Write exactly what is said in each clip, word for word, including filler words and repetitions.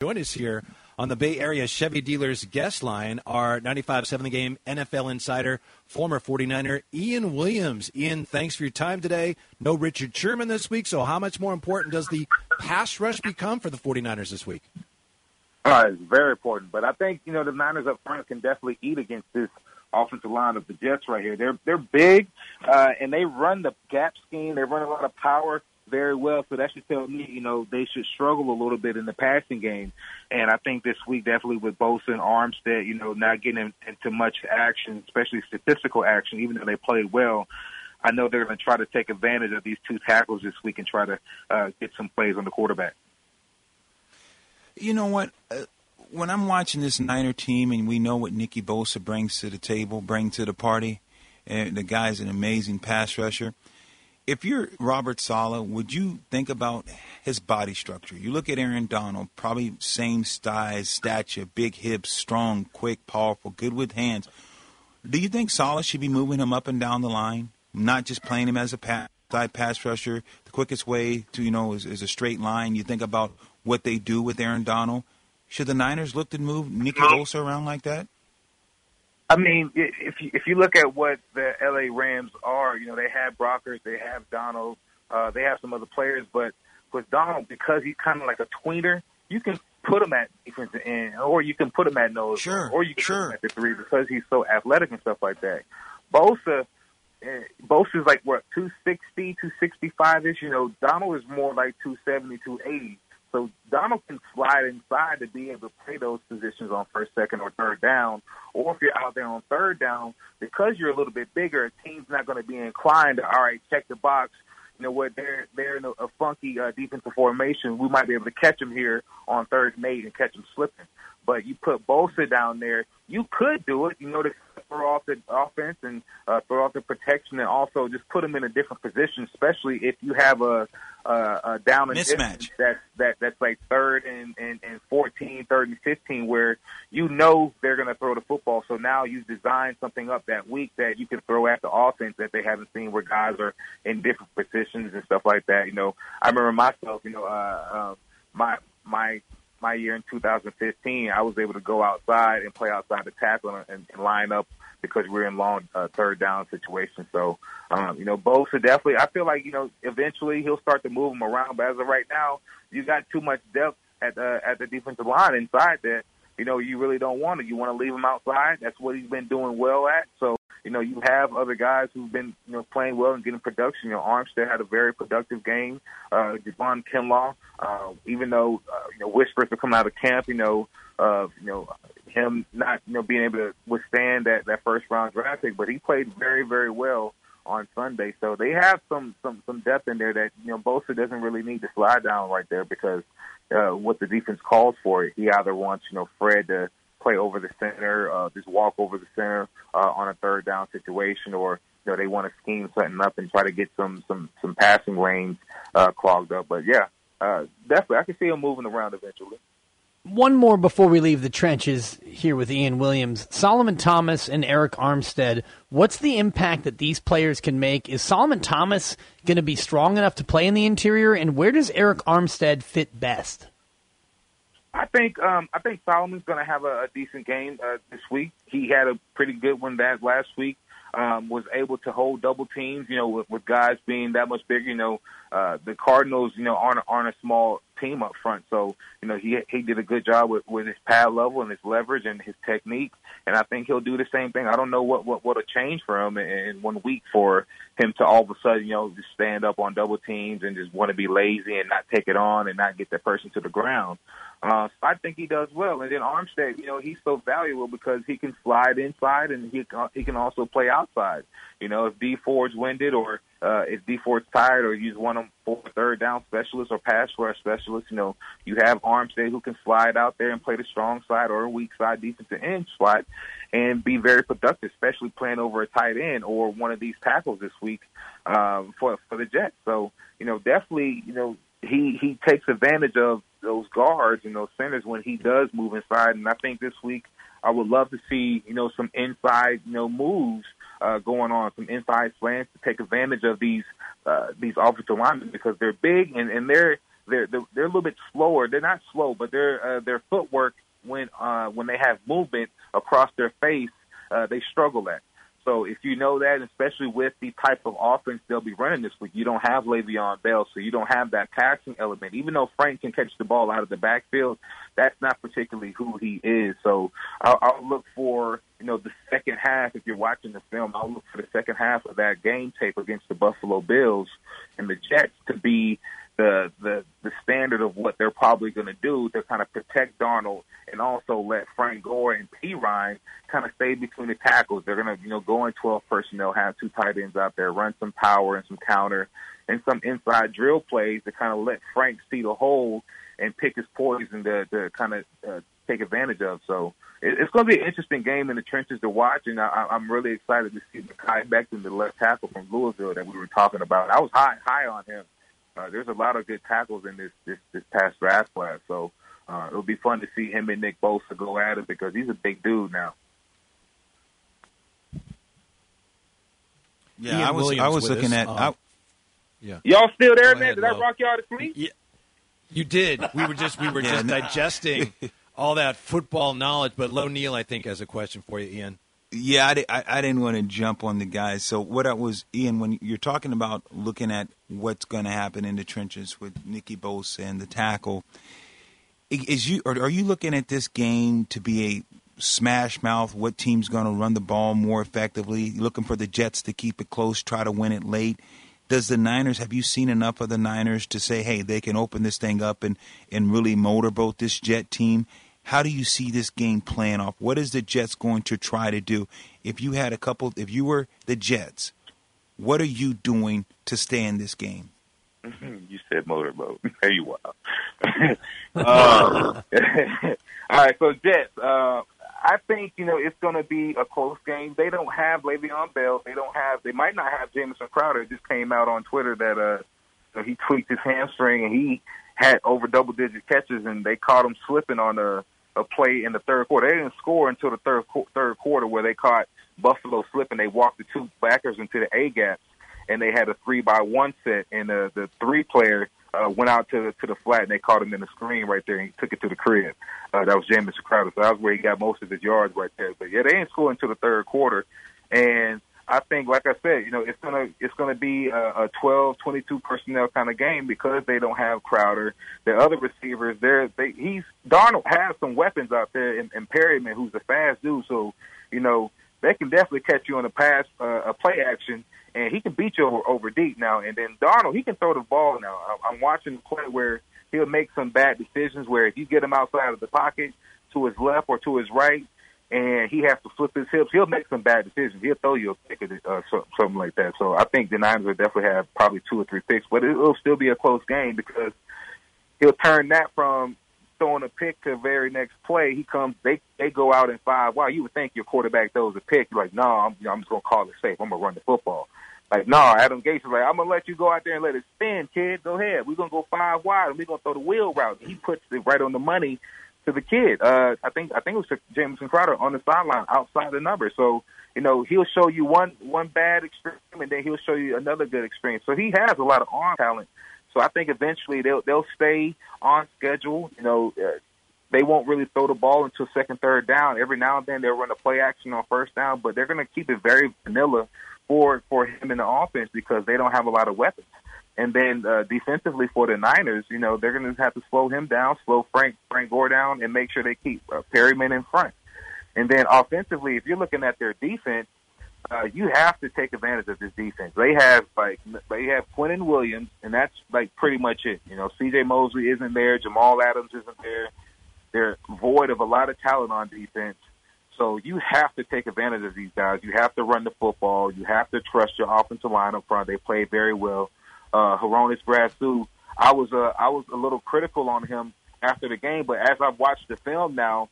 join us here on the Bay Area Chevy Dealers guest line, our ninety-five seven The Game N F L insider, former forty-niner, Ian Williams. Ian, thanks for your time today. No Richard Sherman this week, so how much more important does the pass rush become for the forty-niners this week? Uh, it's very important, but I think, you know, the Niners up front can definitely eat against this offensive line of the Jets right here. They're they're big, uh, and they run the gap scheme. They run a lot of power very well, so that should tell me, you know, they should struggle a little bit in the passing game. And I think this week, definitely with Bosa and Armstead, you know, not getting in, into much action, especially statistical action, even though they played well, I know they're going to try to take advantage of these two tackles this week and try to uh, get some plays on the quarterback. You know what? Uh, when I'm watching this Niner team, and we know what Nicky Bosa brings to the table, brings to the party, and the guy's an amazing pass rusher. If you're Robert Saleh, would you think about his body structure? You look at Aaron Donald, probably same size, stature, big hips, strong, quick, powerful, good with hands. Do you think Saleh should be moving him up and down the line, not just playing him as a pass, side pass rusher? The quickest way to, you know, is, is a straight line. You think about what they do with Aaron Donald. Should the Niners look to move Nicky Bosa around like that? I mean, if you, if you look at what the L A Rams are, you know, they have Brockers, they have Donald, uh, they have some other players, but with Donald, because he's kind of like a tweener, you can put him at defensive end, or you can put him at nose, sure, or you can sure. put him at the three because he's so athletic and stuff like that. Bosa, eh, Bosa's like, what, two sixty, two sixty-five-ish? You know, Donald is more like two seventy, two eighty. So Donald can slide inside to be able to play those positions on first, second, or third down. Or if you're out there on third down, because you're a little bit bigger, a team's not going to be inclined to, all right, check the box. You know what, they're, they're in a, a funky uh, defensive formation. We might be able to catch them here on third and eight and catch them slipping. But you put Bosa down there, you could do it, you know, to throw off the offense and uh, throw off the protection, and also just put them in a different position, especially if you have a, a, a down and mismatch that's that that's like third and, and, and fourteen, third and fifteen, where you know they're going to throw the football. So now you design something up that week that you can throw at the offense that they haven't seen, where guys are in different positions and stuff like that. You know, I remember myself, you know, uh, uh, my my. My year in two thousand fifteen, I was able to go outside and play outside the tackle and, and line up because we were in long uh, third down situations. So, um, you know, Bosa definitely, I feel like, you know, eventually he'll start to move him around. But as of right now, you got too much depth at the, at the defensive line inside that, you know, you really don't want to. You want to leave him outside. That's what he's been doing well at. So, you know, you have other guys who've been, you know, playing well and getting production. You know, Armstead had a very productive game. Uh, Javon Kinlaw, uh, even though, uh, you know, whispers are coming out of camp, you know, uh, you know, him not, you know, being able to withstand that, that first round draft pick, but he played very, very well on Sunday. So they have some, some, some depth in there that, you know, Bosa doesn't really need to slide down right there because uh, what the defense calls for, he either wants, you know, Fred to play over the center, uh, just walk over the center uh, on a third down situation, or you know they want to scheme something up and try to get some some some passing lanes uh, clogged up. But yeah, uh, definitely, I can see him moving around eventually. One more before we leave the trenches here with Ian Williams. Solomon Thomas and Eric Armstead, what's the impact that these players can make? Is Solomon Thomas going to be strong enough to play in the interior, and where does Eric Armstead fit best? I think um, I think Solomon's going to have a, a decent game uh, this week. He had a pretty good one that last week. Um, was able to hold double teams, you know, with, with guys being that much bigger. You know, uh, the Cardinals, you know, aren't, aren't a small team up front. So, you know, he he did a good job with, with his pad level and his leverage and his technique. And I think he'll do the same thing. I don't know what what what'll change for him in, in one week for him to all of a sudden, you know, just stand up on double teams and just want to be lazy and not take it on and not get that person to the ground. Uh, so I think he does well. And then Armstead, you know, he's so valuable because he can slide inside and he he can also play outside. You know, if D Ford's winded or uh, if D Ford's tired or you just want him for a third down specialist or pass rush specialist, you know, you have Armstead who can slide out there and play the strong side or a weak side defensive end slot and be very productive, especially playing over a tight end or one of these tackles this week um, for for the Jets. So, you know, definitely, you know, he he takes advantage of those guards and those centers when he does move inside. And I think this week I would love to see, you know, some inside, you know, moves uh, going on, some inside slants to take advantage of these uh, these offensive linemen because they're big and, and they're they're they're, they're a little bit slower. They're not slow, but their uh, their footwork when uh, when they have movement across their face, uh, they struggle at. So if you know that, especially with the type of offense they'll be running this week, you don't have Le'Veon Bell, so you don't have that passing element. Even though Frank can catch the ball out of the backfield, that's not particularly who he is. So I'll, I'll look for, you know, the second half. If you're watching the film, I'll look for the second half of that game tape against the Buffalo Bills and the Jets to be the the, the standard of what they're probably going to do to kind of protect Darnold and also let Frank Gore and P. Ryan kind of stay between the tackles. They're going to, you know, go in twelve personnel, have two tight ends out there, run some power and some counter and some inside drill plays to kind of let Frank see the hole and pick his poison to, to kind of uh, take advantage of. So it, it's going to be an interesting game in the trenches to watch, and I, I'm really excited to see Mekhi Becton, the left tackle from Louisville that we were talking about. I was high high on him. Uh, there's a lot of good tackles in this this, this past draft class, so uh, it'll be fun to see him and Nick Bosa go at it because he's a big dude now. Yeah, Ian I was Williams I was with looking us. at. Uh, I, Yeah, Y'all still there, Go man? ahead, Did I Lo. rock y'all to sleep? Yeah, you did. We were just we were Yeah, just no- digesting all that football knowledge. But Lo Neal, I think, has a question for you, Ian. Yeah, I, di- I, I didn't want to jump on the guys. So what I was, Ian, when you're talking about looking at what's going to happen in the trenches with Nicky Bosa and the tackle, i- is you or are you looking at this game to be a smash mouth? What team's going to run the ball more effectively? Looking for the Jets to keep it close, try to win it late. Does the Niners, have you seen enough of the Niners to say, hey, they can open this thing up and, and really motorboat this Jet team? How do you see this game playing off? What is the Jets going to try to do? If you had a couple, if you were the Jets, what are you doing to stay in this game? You said motorboat. There you are. uh, all right, so Jets. Uh, I think, you know, it's going to be a close game. They don't have Le'Veon Bell. They don't have. They might not have Jamison Crowder. It just came out on Twitter that uh, so he tweaked his hamstring and he had over double-digit catches, and they caught him slipping on a, a play in the third quarter. They didn't score until the third third quarter where they caught Buffalo slipping. They walked the two backers into the A gaps, and they had a three by one set, and the the three player uh, went out to the to the flat, and they caught him in the screen right there, and he took it to the crib. Uh, that was Jamison Crowder, so that was where he got most of his yards right there. But yeah, they didn't score until the third quarter, and I think, like I said, you know, it's gonna it's gonna be a, a twelve, twenty-two personnel kind of game because they don't have Crowder. The other receivers, they're they he's Darnold has some weapons out there, and, and Perryman, who's a fast dude, so you know they can definitely catch you on a pass, uh, a play action, and he can beat you over, over deep now. And then Darnold, he can throw the ball now. I, I'm watching the play where he'll make some bad decisions where if you get him outside of the pocket to his left or to his right, and he has to flip his hips, he'll make some bad decisions. He'll throw you a pick or uh, something like that. So I think the Niners will definitely have probably two or three picks, but it'll still be a close game because he'll turn that from throwing a pick to the very next play. He comes, they they go out in five. Wow, you would think your quarterback throws a pick. You're like, no, I'm, I'm just going to call it safe. I'm going to run the football. Like, no, Adam Gates is like, I'm going to let you go out there and let it spin, kid. Go ahead. We're going to go five wide, and we're going to throw the wheel route. He puts it right on the money to the kid. Uh, I think I think it was Jamison Crowder on the sideline outside the number. So, you know, he'll show you one one bad extreme, and then he'll show you another good extreme. So he has a lot of arm talent. So I think eventually they'll they'll stay on schedule. You know, uh, they won't really throw the ball until second, third down. Every now and then they'll run a play action on first down, but they're going to keep it very vanilla for for him in the offense because they don't have a lot of weapons. And then uh, defensively for the Niners, you know, they're going to have to slow him down, slow Frank Frank Gore down, and make sure they keep uh, Perryman in front. And then offensively, if you're looking at their defense, uh, you have to take advantage of this defense. They have like they have Quinnen Williams, and that's like pretty much it. You know, C J Mosley isn't there, Jamal Adams isn't there. They're void of a lot of talent on defense. So you have to take advantage of these guys. You have to run the football. You have to trust your offensive line up front. They play very well. Uh, Hronis Grasu, I was uh, I was a little critical on him after the game, but as I've watched the film now,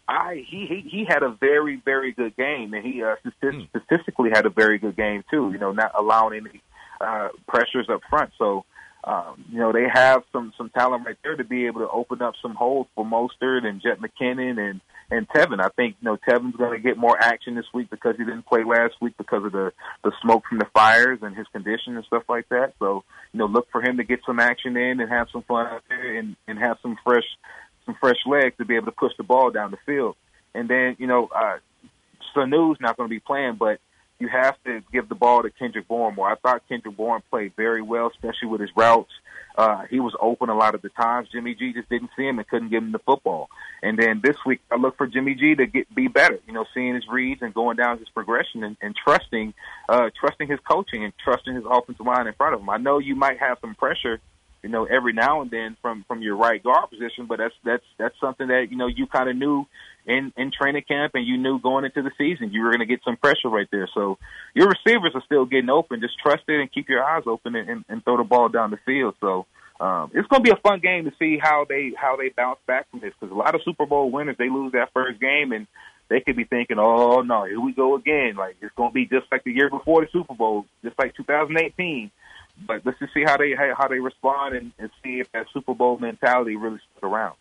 I he he, he had a very very good game, and he uh, statist- statistically had a very good game too. You know, not allowing any uh, pressures up front. So Um, you know, they have some some talent right there to be able to open up some holes for Mostert and Jet McKinnon and, and Tevin. I think, you know, Tevin's going to get more action this week because he didn't play last week because of the, the smoke from the fires and his condition and stuff like that. So, you know, look for him to get some action in and have some fun out there and, and have some fresh some fresh legs to be able to push the ball down the field. And then, you know, uh, Sanu's not going to be playing, but you have to give the ball to Kendrick Bourne more. I thought Kendrick Bourne played very well, especially with his routes. Uh, he was open a lot of the times. Jimmy G just didn't see him and couldn't give him the football. And then this week, I look for Jimmy G to get be better, you know, seeing his reads and going down his progression and, and trusting uh, trusting his coaching and trusting his offensive line in front of him. I know you might have some pressure, you know, every now and then from, from your right guard position, but that's that's that's something that, you know, you kind of knew in, in training camp, and you knew going into the season you were going to get some pressure right there. So your receivers are still getting open. Just trust it and keep your eyes open and, and, and throw the ball down the field. So um, it's going to be a fun game to see how they how they bounce back from this, because a lot of Super Bowl winners, they lose that first game and they could be thinking, oh, no, here we go again. Like, it's going to be just like the year before the Super Bowl, just like two thousand eighteen. But let's just see how they how they respond and, and see if that Super Bowl mentality really sticks around.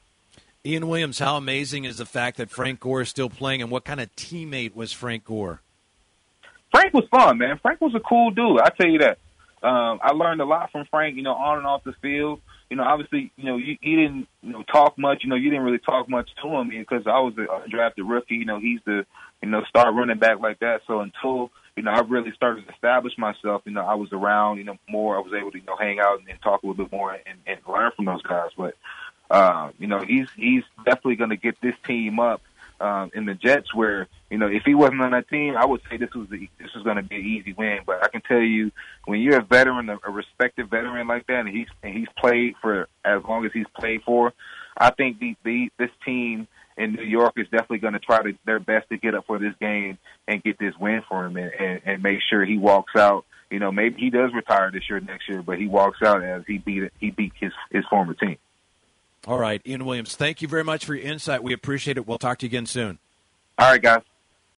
Ian Williams, how amazing is the fact that Frank Gore is still playing, and what kind of teammate was Frank Gore? Frank was fun, man. Frank was a cool dude. I tell you that. Um, I learned a lot from Frank, you know, on and off the field. You know, obviously, you know, he, he didn't, you know, talk much. You know, you didn't really talk much to him because I was a undrafted rookie. You know, he's the, you know, star running back like that. So until, you know, I really started to establish myself, you know, I was around, you know, more. I was able to, you know, hang out and, and talk a little bit more and, and learn from those guys. But, uh, you know, he's he's definitely going to get this team up um, in the Jets where, you know, if he wasn't on that team, I would say this was the, this was going to be an easy win. But I can tell you, when you're a veteran, a, a respected veteran like that, and he's and he's played for as long as he's played for, I think the, the this team in New York is definitely going to try to their best to get up for this game and get this win for him and, and, and make sure he walks out. You know, maybe he does retire this year, next year, but he walks out as he beat he beat his his former team. All right, Ian Williams, thank you very much for your insight. We appreciate it. We'll talk to you again soon. All right, guys.